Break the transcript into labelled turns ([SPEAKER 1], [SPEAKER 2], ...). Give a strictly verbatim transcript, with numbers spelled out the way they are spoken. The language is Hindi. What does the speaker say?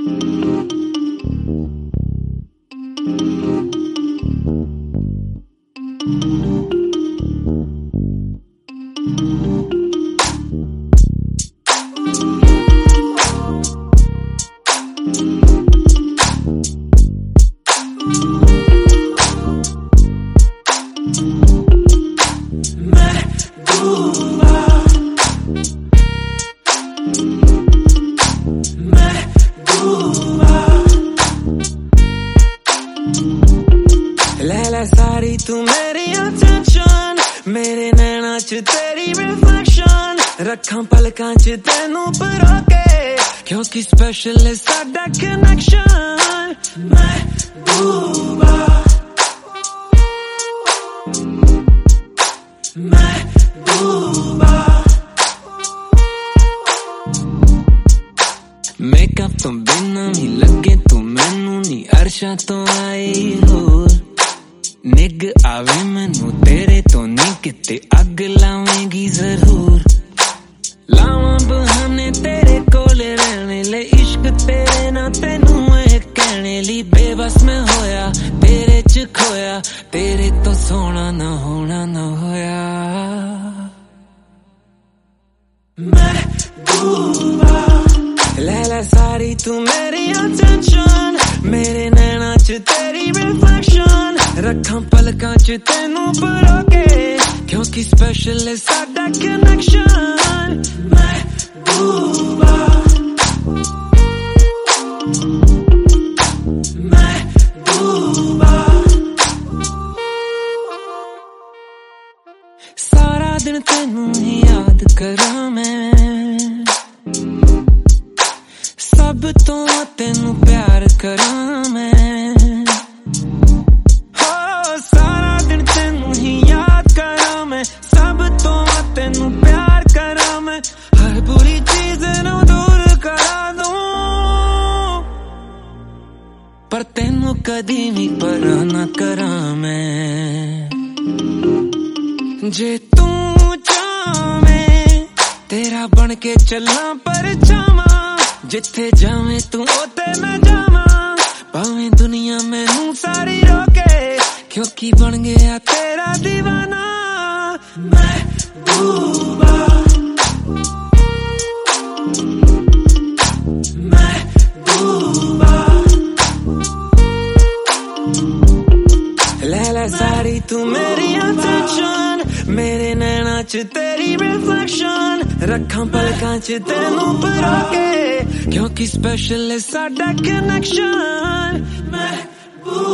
[SPEAKER 1] लैला सारी तू मेरी अटेंशन, मेरे नैना च तेरी रिफ्लेक्शन, रखां पलकां च तेनू परो के, क्योंकि स्पेशल है साडा कनेक्शन। महबूबा महबूबा, मेकअप तो बिना ही लगे तू मैनू नी अरशा तो आई होर, निग आवे मैनू तेरे तो नी किते अग लावेंगी जरूर, लावां बहाने तेरे कोले रहने ले, इश्क तेरे ना तेनू है कहने ली, बेबस में होया तेरे च खोया, तेरे तो सोना ना होना ना होया। महबूबा लैला सारी तू मेरी अटेंशन, मेरे नैना च तेरी रिफ्लेक्शन, रखां पलकां च तेनू परो के, क्योंकि स्पेशल है साडा कनेक्शन। महबूबा महबूबा, सारा दिन तेनू ही याद करा मैं, सब तो तेनू प्यार करा मैं, हो सारा दिन तेनू ही याद करा मैं, सब तो तेनू प्यार करा मैं, हर बुरी चीज नू दूर करा दूं, पर तेनू कदी भी परा ना करा मैं। जे तू चाहे तेरा बन के चलना पर जावा, जिथे जावे तू ओते मैं जावा, भावें दुनिया मैनू सारी रोके, क्योंकि बन गया तेरा दीवाना। महबूबा महबूबा, लैला सारी तू मेरी अटेंशन, मेरे नैना च तेरी रिफ्लेक्शन, रखां पलकां च तेनू परो के, क्योंकि स्पेशल है साडा कनेक्शन। महबूबा